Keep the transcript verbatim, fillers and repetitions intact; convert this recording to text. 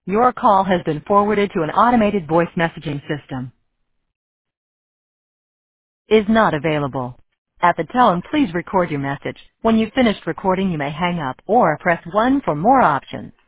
Your call has been forwarded to an automated voice messaging system. Is not available. At the tone, please record your message. When you've finished recording, you may hang up or press one for more options.